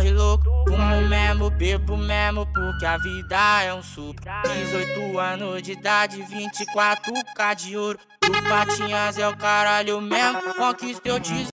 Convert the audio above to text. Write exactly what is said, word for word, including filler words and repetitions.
corre louco. Fumo mesmo, bebo mesmo, porque a vida é um supro. Dezoito anos de idade, vinte e quatro K de ouro. O Patinhas é o caralho mesmo, conquistei o tesouro.